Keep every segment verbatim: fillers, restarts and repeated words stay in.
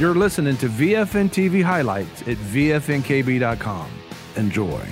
You're listening to V F N T V highlights at V F N K B dot com. Enjoy.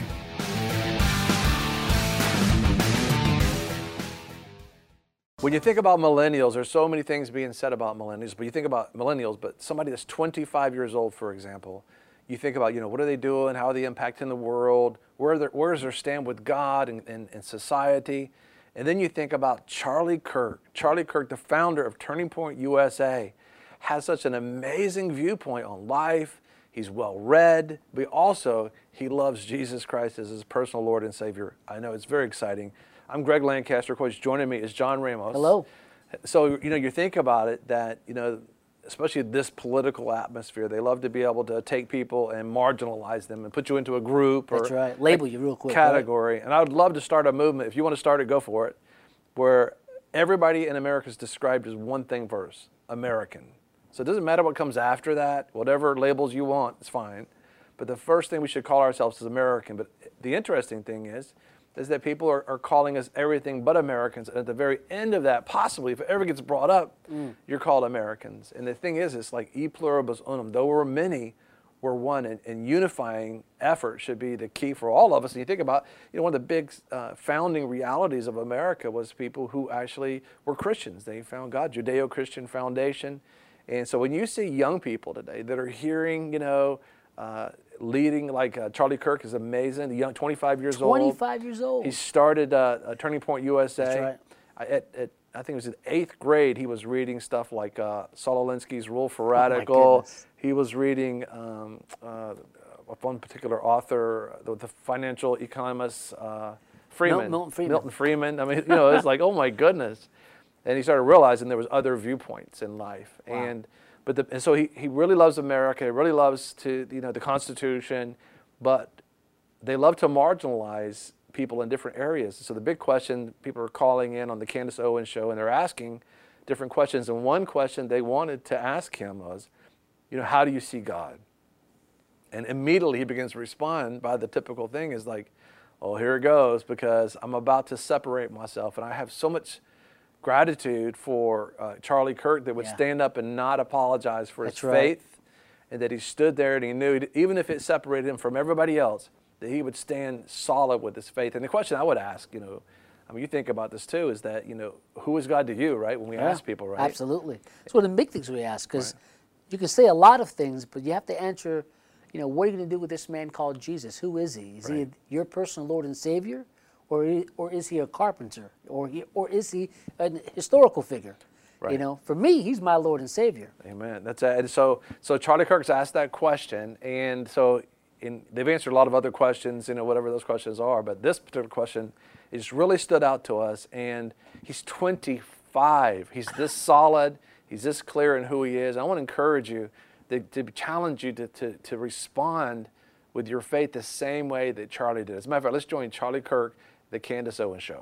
When you think about millennials, there's so many things being said about millennials, but you think about millennials, but somebody that's twenty-five years old, for example, you think about, you know, what are they doing? How are they impacting the world? Where, their, where is their stand with God and, and, and society? And then you think about Charlie Kirk. Charlie Kirk, the founder of Turning Point U S A, has such an amazing viewpoint on life. He's well-read, but also he loves Jesus Christ as his personal Lord and Savior. I know it's very exciting. I'm Greg Lancaster. Of course, joining me is John Ramos. Hello. So, you know, you think about it that, you know, especially this political atmosphere, they love to be able to take people and marginalize them and put you into a group or That's right. Label you real quick. category. Right? And I would love to start a movement, if you want to start it, go for it, where everybody in America is described as one thing first, American. So it doesn't matter what comes after that, whatever labels you want, it's fine. But the first thing we should call ourselves is American. But the interesting thing is, is that people are, are calling us everything but Americans. And at the very end of that, possibly, if it ever gets brought up, mm. you're called Americans. And the thing is, it's like e pluribus unum. Though we're many, we're one. And, and unifying effort should be the key for all of us. And you think about, you know, one of the big uh, founding realities of America was people who actually were Christians. They found God, Judeo-Christian foundation. And so when you see young people today that are hearing, you know, uh, leading, like uh, Charlie Kirk is amazing, young, twenty-five years old. twenty-five years old. He started uh, a Turning Point U S A. That's right. I, at, at, I think it was in eighth grade, he was reading stuff like uh, Saul Alinsky's Rule for Radical. Oh he was reading um, uh, one particular author, the, the financial economist, uh, Freeman. Milton Freeman. Milton Freeman. I mean, you know, it's like, oh my goodness. And he started realizing there was other viewpoints in life. Wow. And but the, and so he, he really loves America. He really loves to you know the Constitution, but they love to marginalize people in different areas. So the big question, people are calling in on the Candace Owens show, and they're asking different questions. And one question they wanted to ask him was, you know, how do you see God? And immediately he begins to respond by the typical thing is like, oh, here it goes, because I'm about to separate myself, and I have so much gratitude for uh, Charlie Kirk that would yeah. stand up and not apologize for That's his right. faith, and that he stood there and he knew, even if it separated him from everybody else, that he would stand solid with his faith. And the question I would ask, you know, I mean, you think about this too, is that, you know, who is God to you, right? When we yeah, ask people, right? Absolutely. It's one of the big things we ask, because Right. you can say a lot of things, but you have to answer, you know, what are you going to do with this man called Jesus? Who is he? Is Right. he your personal Lord and Savior? Or, he, or is he a carpenter? Or, he, or is he a historical figure? Right. You know, for me, he's my Lord and Savior. Amen. That's it. And so, so Charlie Kirk's asked that question, and so in, they've answered a lot of other questions, you know, whatever those questions are, but this particular question is really stood out to us. And he's twenty-five. He's this solid. He's this clear in who he is. I want to encourage you, to, to challenge you to, to, to respond with your faith the same way that Charlie did. As a matter of fact, let's join Charlie Kirk, the Candace Owens Show.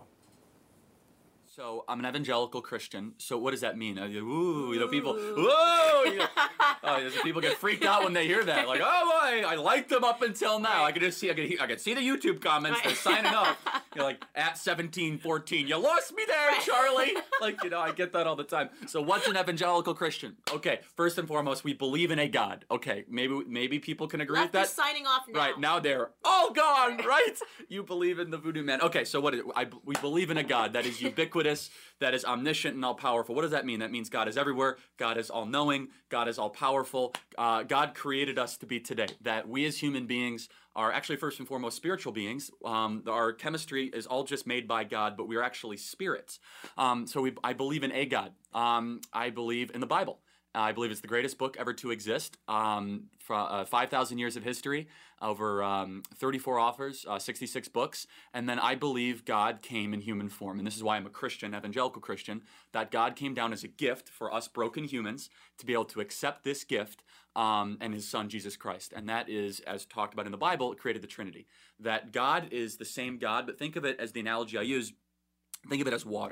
So I'm an evangelical Christian. So what does that mean? Uh, Ooh, you know, people, whoa, you know, uh, people get freaked out when they hear that. Like, oh boy, I liked them up until now. I could just see, I could, hear, I could see the YouTube comments. They're signing up. You know, like at seventeen, fourteen, you lost me there, Charlie. Like, you know, I get that all the time. So what's an evangelical Christian? Okay, first and foremost, we believe in a God. Okay, maybe maybe people can agree Left with is that. signing off now. Right, now they're all gone, right? You believe in the voodoo man. Okay, so what is it? I, we believe in a God that is ubiquitous, that is omniscient and all-powerful. What does that mean? That means God is everywhere. God is all-knowing. God is all-powerful. Uh, God created us to be today. That we as human beings are actually first and foremost spiritual beings. Um, our chemistry is all just made by God, but we are actually spirits. Um, so we, I believe in a God. Um, I believe in the Bible. I believe it's the greatest book ever to exist. Um, for, uh, five thousand years of history, over um, thirty-four authors, uh, sixty-six books. And then I believe God came in human form. And this is why I'm a Christian, evangelical Christian, that God came down as a gift for us broken humans to be able to accept this gift um, and his son, Jesus Christ. And that is, as talked about in the Bible, it created the Trinity. That God is the same God, but think of it as the analogy I use. Think of it as water.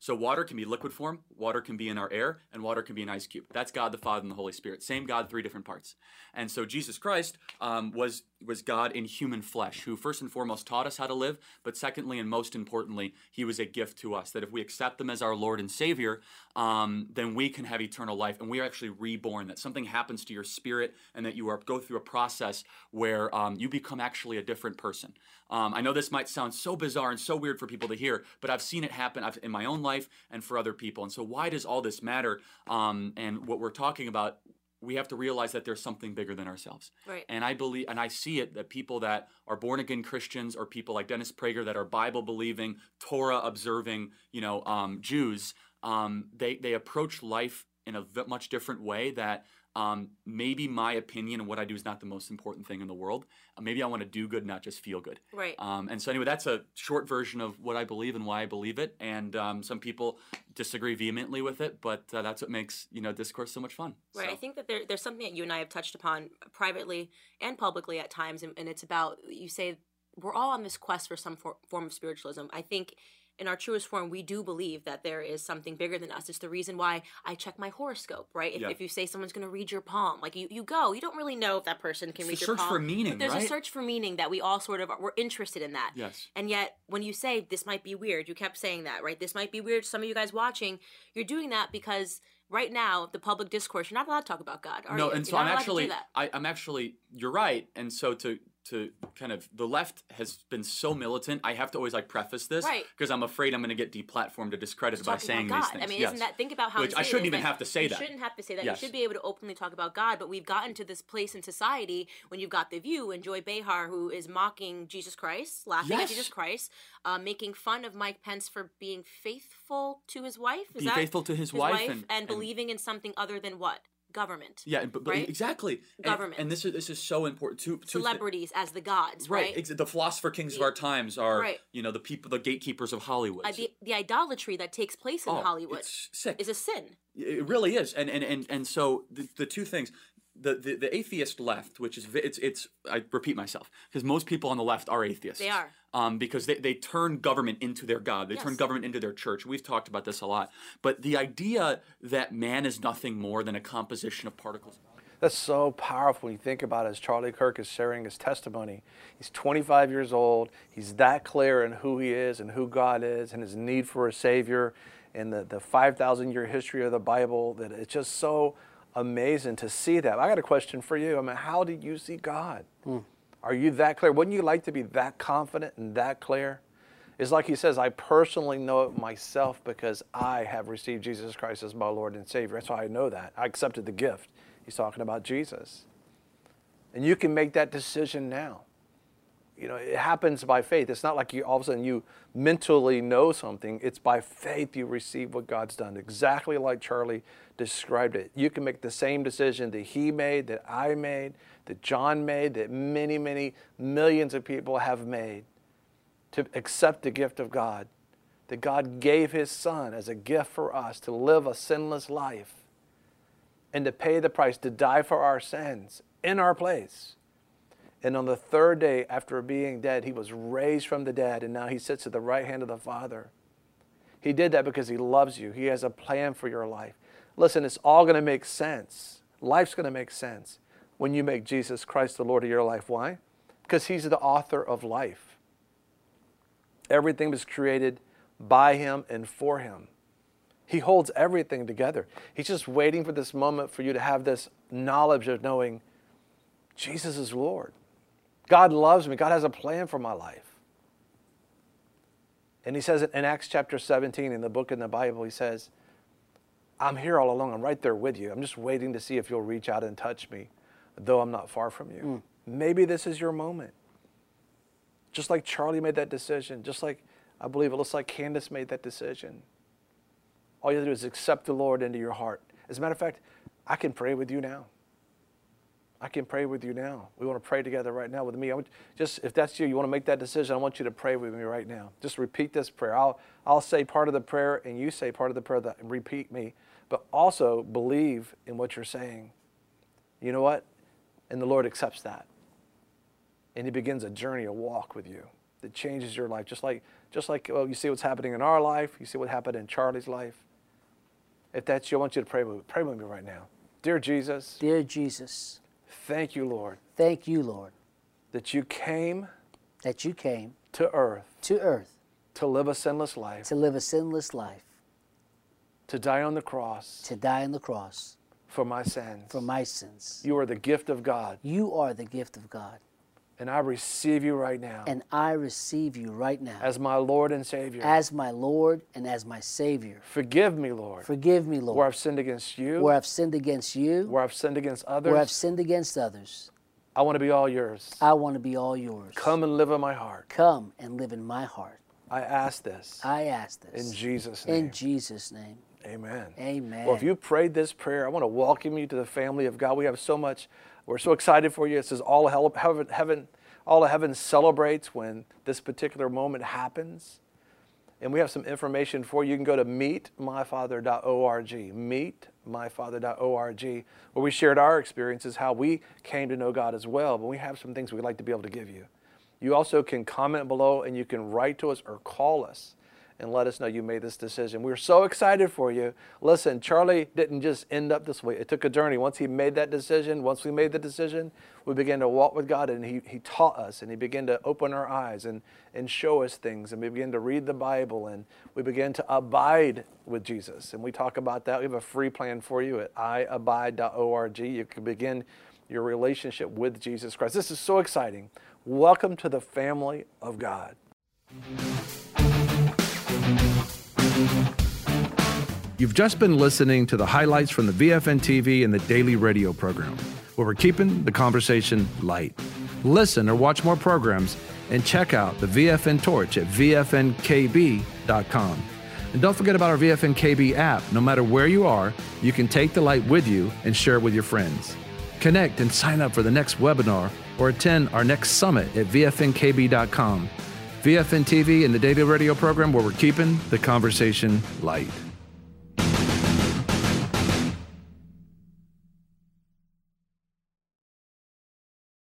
So water can be liquid form, water can be in our air, and water can be an ice cube. That's God the Father and the Holy Spirit. Same God, three different parts. And so Jesus Christ um, was, was God in human flesh, who first and foremost taught us how to live, but secondly and most importantly, he was a gift to us, that if we accept him as our Lord and Savior, um, then we can have eternal life, and we are actually reborn, that something happens to your spirit, and that you are go through a process where um, you become actually a different person. Um, I know this might sound so bizarre and so weird for people to hear, but I've seen it happen in my own life and for other people. And so why does all this matter? Um, and what we're talking about, we have to realize that there's something bigger than ourselves. Right. And I believe, and I see it, that people that are born again Christians or people like Dennis Prager that are Bible believing, Torah observing, you know, um, Jews, um, they they approach life in a v- much different way. That um, maybe my opinion and what I do is not the most important thing in the world. Uh, maybe I want to do good, not just feel good. Right. Um, and so anyway, that's a short version of what I believe and why I believe it. And um, some people disagree vehemently with it, but uh, that's what makes, you know, discourse so much fun. Right. So. I think that there, there's something that you and I have touched upon privately and publicly at times, and, and it's about, you say, we're all on this quest for some for, form of spiritualism. I think in our truest form, we do believe that there is something bigger than us. It's the reason why I check my horoscope, right? If, Yeah. if you say someone's going to read your palm, like you, you go, you don't really know if that person can It's read the your search palm. for meaning, but there's right? a search for meaning that we all sort of, we're interested in that. Yes. And yet, when you say, this might be weird, you kept saying that, right? This might be weird to some of you guys watching. You're doing that because right now, the public discourse, you're not allowed to talk about God, are No, you? and so You're I'm not allowed to actually, do that. I, I'm actually, you're right. And so to to kind of, the left has been so militant. I have to always like preface this Right. because I'm afraid I'm going to get deplatformed or discredited by Talking saying about these God. things. I mean, Yes. isn't that, think about how Which I insane it shouldn't is even that have to say you that. shouldn't have to say that. Yes. You should be able to openly talk about God, but we've gotten to this place in society when you've got The View and Joy Behar, who is mocking Jesus Christ, laughing at Yes. Jesus Christ, uh, making fun of Mike Pence for being faithful to his wife. Is Be that faithful to his wife and- and- believing in something other than what? Government. Yeah, but, but right? exactly. And- Government. And, this is this is so important. Two, two thi- Celebrities as the gods, right? Right. Ex- the philosopher kings of our times are, Right. you know, the people, the gatekeepers of Hollywood. Uh, the, the idolatry that takes place in Oh, Hollywood it's sick. is a sin. It really is, and and and and so the, the two things, the, the the atheist left, which is vi- it's it's I repeat myself because most people on the left are atheists. They are. Um, because they, they turn government into their god. They turn Yes. government into their church. We've talked about this a lot. But the idea that man is nothing more than a composition of particles. That's so powerful when you think about it, as Charlie Kirk is sharing his testimony. He's twenty-five years old. He's that clear in who he is and who God is and his need for a Savior and the, the five thousand year history of the Bible, that it's just so amazing to see that. I got a question for you. I mean, how did you see God? Hmm. Are you that clear? Wouldn't you like to be that confident and that clear? It's like he says, I personally know it myself because I have received Jesus Christ as my Lord and Savior. That's how I know that. I accepted the gift. He's talking about Jesus. And you can make that decision now. You know, it happens by faith. It's not like you all of a sudden you mentally know something. It's by faith you receive what God's done, exactly like Charlie described it. You can make the same decision that he made, that I made, that John made, that many, many millions of people have made, to accept the gift of God, that God gave his Son as a gift for us to live a sinless life and to pay the price, to die for our sins in our place. And on the third day after being dead, he was raised from the dead, and now he sits at the right hand of the Father. He did that because he loves you. He has a plan for your life. Listen, it's all going to make sense. Life's going to make sense when you make Jesus Christ the Lord of your life. Why? Because he's the author of life. Everything was created by him and for him. He holds everything together. He's just waiting for this moment for you to have this knowledge of knowing Jesus is Lord. God loves me. God has a plan for my life. And he says it in Acts chapter seventeen in the book in the Bible, he says, I'm here all along. I'm right there with you. I'm just waiting to see if you'll reach out and touch me, though I'm not far from you. Mm. Maybe this is your moment. Just like Charlie made that decision, just like I believe it looks like Candace made that decision. All you have to do is accept the Lord into your heart. As a matter of fact, I can pray with you now. I can pray with you now. We want to pray together right now with me. I want, just if that's you, you want to make that decision, I want you to pray with me right now. Just repeat this prayer. I'll, I'll say part of the prayer and you say part of the prayer, that, and repeat me. But also believe in what you're saying. You know what? And the Lord accepts that. And he begins a journey, a walk with you that changes your life. Just like just like well, you see what's happening in our life, you see what happened in Charlie's life. If that's you, I want you to pray with, pray with me right now. Dear Jesus, Dear Jesus, thank you, Lord, thank you, Lord, that you came that you came to earth to earth to live a sinless life, to live a sinless life, to die on the cross to die on the cross for my sins. for my sins. You are the gift of God, You are the gift of God, and I receive you right now and I receive you right now as my Lord and Savior. as my Lord and as my Savior. Forgive me, Lord, Forgive me, Lord, where I've sinned against you, where I've sinned against you, where I've sinned against others. where I've sinned against others. I want to be all yours. I want to be all yours. Come and live in my heart. Come and live in my heart. I ask this I ask this in Jesus' name. in Jesus' name. Amen. Amen. Well, if you prayed this prayer, I want to welcome you to the family of God. We have so much. We're so excited for you. It says all of heaven, heaven, all of heaven celebrates when this particular moment happens. And we have some information for you. You can go to meet my father dot org, meet my father dot org, where we shared our experiences, how we came to know God as well. But we have some things we'd like to be able to give you. You also can comment below, and you can write to us or call us and let us know you made this decision. We're so excited for you. Listen, Charlie didn't just end up this way. It took a journey. Once he made that decision, once we made the decision, we began to walk with God, and he, he taught us, and he began to open our eyes and, and show us things, and we began to read the Bible, and we began to abide with Jesus. And we talk about that. We have a free plan for you at i abide dot org. You can begin your relationship with Jesus Christ. This is so exciting. Welcome to the family of God. You've just been listening to the highlights from the V F N T V and the daily radio program, where we're keeping the conversation light. Listen or watch more programs and check out the V F N Torch at V F N K B dot com. And don't forget about our V F N K B app. No matter where you are, you can take the light with you and share it with your friends. Connect and sign up for the next webinar or attend our next summit at V F N K B dot com. V F N T V and the daily radio program, where we're keeping the conversation light.